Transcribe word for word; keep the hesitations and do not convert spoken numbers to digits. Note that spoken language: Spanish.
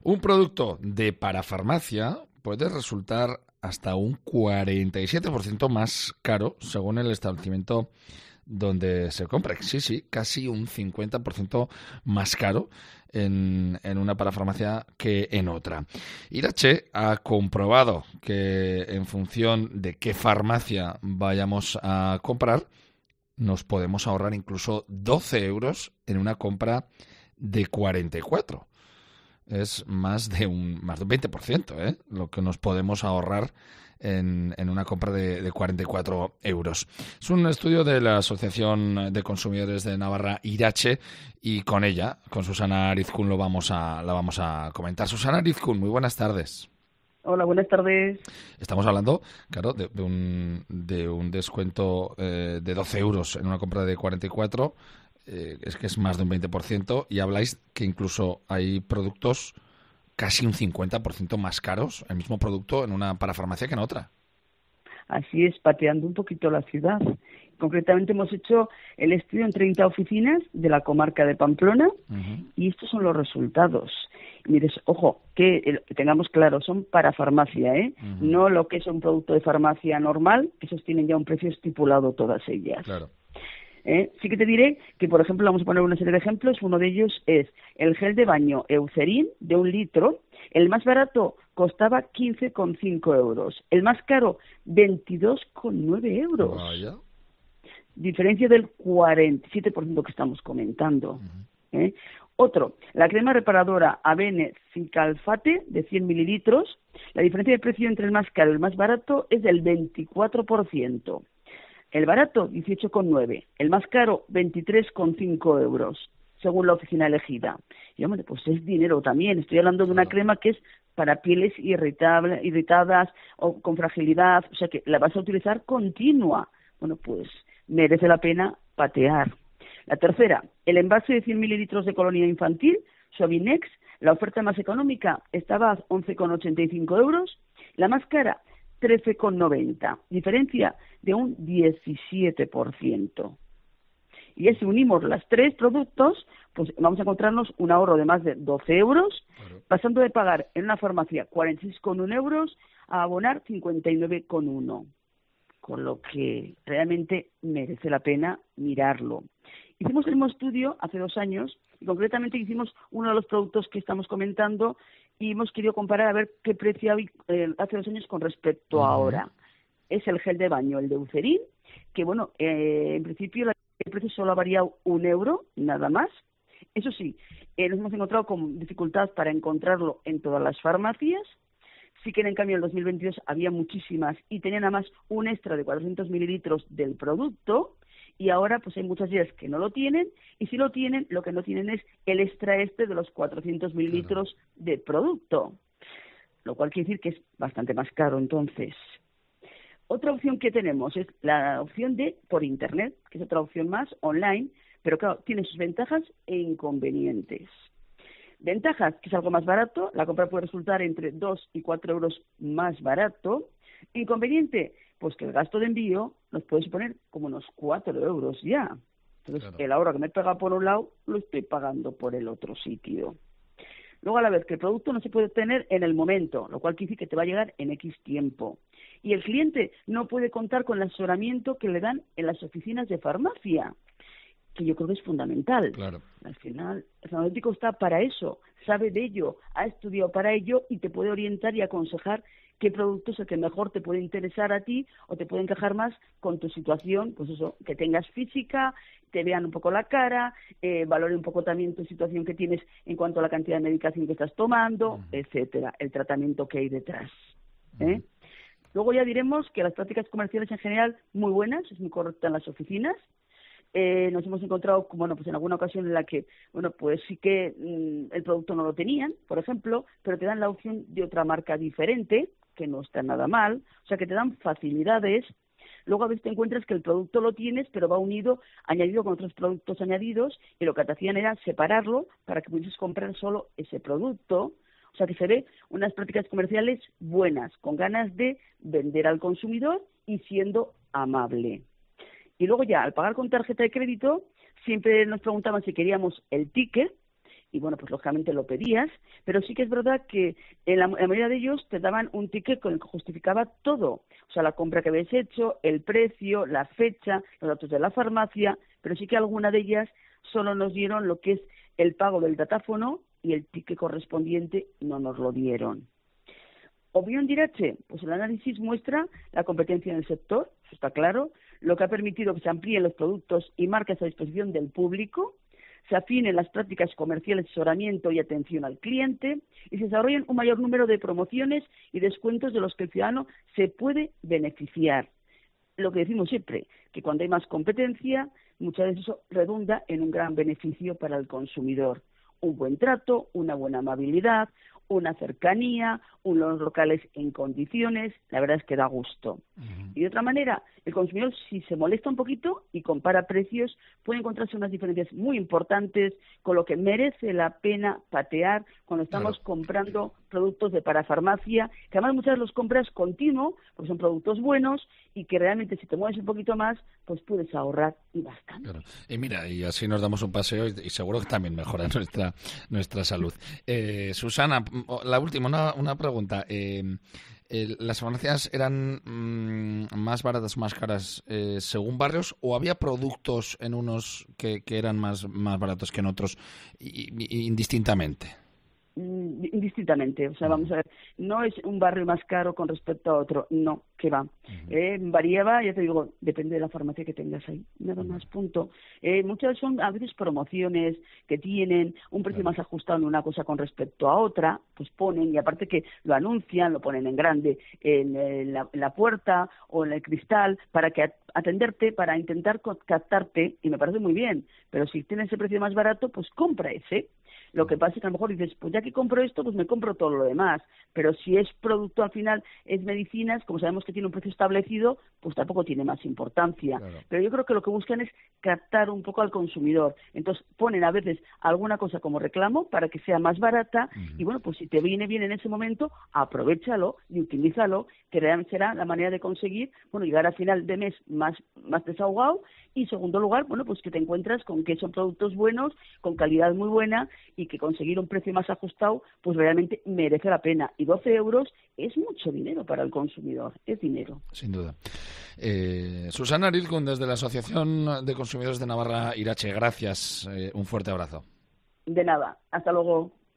Un producto de parafarmacia puede resultar hasta un cuarenta y siete por ciento más caro según el establecimiento donde se compra. Sí, sí, casi un cincuenta por ciento más caro en, en una parafarmacia que en otra. Irache ha comprobado que en función de qué farmacia vayamos a comprar, nos podemos ahorrar incluso doce euros en una compra de cuarenta y cuatro. Es más de un más de un veinte por ciento, ¿eh? Lo que nos podemos ahorrar en, en una compra de, de cuarenta y cuatro euros. Es un estudio de la Asociación de Consumidores de Navarra, Irache, y con ella, con Susana Arizkun, lo vamos a, la vamos a comentar. Susana Arizkun, muy buenas tardes. Hola, buenas tardes. Estamos hablando, claro, de, de, un, de un descuento eh, de doce euros en una compra de cuarenta y cuatro. Eh, es que es más de un veinte por ciento, y habláis que incluso hay productos casi un cincuenta por ciento más caros, el mismo producto en una parafarmacia que en otra. Así es, pateando un poquito la ciudad. Concretamente hemos hecho el estudio en treinta oficinas de la comarca de Pamplona uh-huh. y estos son los resultados. Mires, ojo, que eh, tengamos claro, son para farmacia, ¿eh? Uh-huh. No lo que es un producto de farmacia normal, esos tienen ya un precio estipulado todas ellas. Claro. ¿Eh? Sí que te diré que, por ejemplo, vamos a poner una serie de ejemplos. Uno de ellos es el gel de baño Eucerin de un litro. El más barato costaba quince coma cinco euros. El más caro, veintidós coma nueve euros. Vaya. Diferencia del cuarenta y siete por ciento que estamos comentando. Uh-huh. ¿Eh? Otro, la crema reparadora Avene Cicalfate de cien mililitros. La diferencia de precio entre el más caro y el más barato es del veinticuatro por ciento. El barato, dieciocho coma nueve. El más caro, veintitrés coma cinco euros, según la oficina elegida. Y, hombre, pues es dinero también. Estoy hablando de una crema que es para pieles irritable, irritadas o con fragilidad, o sea que la vas a utilizar continua. Bueno, pues merece la pena patear. La tercera, el envase de cien mililitros de colonia infantil, Suavinex. La oferta más económica estaba a once coma ochenta y cinco euros. La más cara, trece coma noventa, diferencia de un diecisiete por ciento. Y ya si unimos los tres productos, pues vamos a encontrarnos un ahorro de más de doce euros, claro. Pasando de pagar en una farmacia cuarenta y seis coma uno euros a abonar cincuenta y nueve coma uno, con lo que realmente merece la pena mirarlo. Hicimos el mismo estudio hace dos años y concretamente hicimos uno de los productos que estamos comentando y hemos querido comparar a ver qué precio había eh, hace dos años con respecto uh-huh. a ahora. Es el gel de baño, el de Eucerin, que bueno, eh, en principio la, el precio solo ha variado un euro, nada más. Eso sí, eh, nos hemos encontrado con dificultad para encontrarlo en todas las farmacias. Sí que en cambio en el dos mil veintidós había muchísimas y tenían además un extra de cuatrocientos mililitros del producto. Y ahora pues hay muchas días que no lo tienen, y si lo tienen, lo que no tienen es el extra este de los cuatrocientos mililitros claro. de producto, lo cual quiere decir que es bastante más caro entonces. Otra opción que tenemos es la opción de por internet, que es otra opción más online, pero claro, tiene sus ventajas e inconvenientes. Ventajas, que es algo más barato, la compra puede resultar entre dos y cuatro euros más barato. Inconveniente, pues que el gasto de envío nos puede suponer como unos cuatro euros ya. Entonces, claro. El ahorro que me pega por un lado, lo estoy pagando por el otro sitio. Luego, a la vez que el producto no se puede obtener en el momento, lo cual quiere decir que te va a llegar en X tiempo. Y el cliente no puede contar con el asesoramiento que le dan en las oficinas de farmacia, que yo creo que es fundamental. Claro. Al final, el farmacéutico está para eso, sabe de ello, ha estudiado para ello y te puede orientar y aconsejar qué producto es el que mejor te puede interesar a ti o te puede encajar más con tu situación, pues eso, que tengas física, te vean un poco la cara, eh, valore un poco también tu situación que tienes en cuanto a la cantidad de medicación que estás tomando, uh-huh. etcétera, el tratamiento que hay detrás. ¿eh? Uh-huh. Luego ya diremos que las prácticas comerciales en general muy buenas, es muy correcta en las oficinas. Eh, nos hemos encontrado, bueno, pues en alguna ocasión en la que, bueno, pues sí que mmm, el producto no lo tenían, por ejemplo, pero te dan la opción de otra marca diferente, que no está nada mal, o sea que te dan facilidades. Luego a veces te encuentras que el producto lo tienes, pero va unido, añadido con otros productos añadidos, y lo que te hacían era separarlo para que pudieses comprar solo ese producto. O sea que se ve unas prácticas comerciales buenas, con ganas de vender al consumidor y siendo amable. Y luego ya, al pagar con tarjeta de crédito, siempre nos preguntaban si queríamos el ticket, y bueno, pues lógicamente lo pedías, pero sí que es verdad que en la, en la mayoría de ellos te daban un ticket con el que justificaba todo, o sea, la compra que habías hecho, el precio, la fecha, los datos de la farmacia, pero sí que alguna de ellas solo nos dieron lo que es el pago del datáfono y el ticket correspondiente no nos lo dieron. Opinión Dirache, pues el análisis muestra la competencia en el sector, eso está claro, lo que ha permitido que se amplíen los productos y marcas a disposición del público, se afinen las prácticas comerciales, asesoramiento y atención al cliente y se desarrollen un mayor número de promociones y descuentos de los que el ciudadano se puede beneficiar. Lo que decimos siempre, que cuando hay más competencia, muchas veces eso redunda en un gran beneficio para el consumidor. Un buen trato, una buena amabilidad, una cercanía, unos locales en condiciones, la verdad es que da gusto. Uh-huh. Y de otra manera, el consumidor, si se molesta un poquito y compara precios, puede encontrarse unas diferencias muy importantes, con lo que merece la pena patear cuando estamos claro. comprando productos de parafarmacia, que además muchas veces los compras continuo, porque son productos buenos y que realmente si te mueves un poquito más, pues puedes ahorrar y bastante. Claro. Y mira, y así nos damos un paseo y, y seguro que también mejora nuestra nuestra salud. Eh, Susana, la última, una, una pregunta. Eh, eh, ¿Las farmacias eran mmm, más baratas, más caras eh, según barrios o había productos en unos que, que eran más, más baratos que en otros y, y, indistintamente? Indistintamente, o sea, vamos a ver, no es un barrio más caro con respecto a otro, no, que va. Uh-huh. Eh, variaba, ya te digo, depende de la farmacia que tengas ahí, nada más, punto. Eh, muchas son a veces promociones que tienen un precio claro. más ajustado en una cosa con respecto a otra, pues ponen, y aparte que lo anuncian, lo ponen en grande en, en, la, en la puerta o en el cristal para que atenderte, para intentar captarte, y me parece muy bien, pero si tienes ese precio más barato, pues compra ese. Lo que pasa es que a lo mejor dices, pues ya que compro esto, pues me compro todo lo demás. Pero si es producto al final, es medicinas, como sabemos que tiene un precio establecido, pues tampoco tiene más importancia. Claro. Pero yo creo que lo que buscan es captar un poco al consumidor. Entonces ponen a veces alguna cosa como reclamo para que sea más barata uh-huh. y bueno, pues si te viene bien en ese momento, aprovéchalo y utilízalo, que realmente será la manera de conseguir, bueno, llegar a final de mes más, más desahogado y segundo lugar, bueno, pues que te encuentras con que son productos buenos, con calidad muy buena y que conseguir un precio más ajustado, pues realmente merece la pena. Y doce euros es mucho dinero para el consumidor, es dinero. Sin duda. Eh, Susana Arizgun, desde la Asociación de Consumidores de Navarra Irache, gracias. Eh, un fuerte abrazo. De nada. Hasta luego.